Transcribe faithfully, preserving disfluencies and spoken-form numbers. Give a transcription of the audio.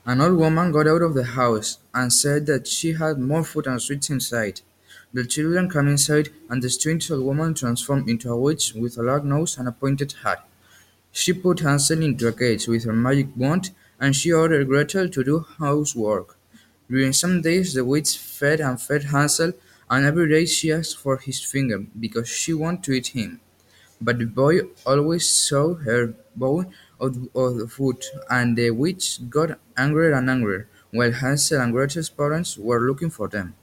An old woman got out of the house, and said that she had more food and sweets inside. The children came inside, and the strange old woman transformed into a witch with a large nose and a pointed hat. She put Hansel into a cage with her magic wand, and she ordered Gretel to do housework. During some days the witch fed and fed Hansel, and every day she asked for his finger, because she wanted to eat him. But the boy always saw her bowl of, of the food, and the witch got angrier and angrier, while Hansel and Gretel's parents were looking for them.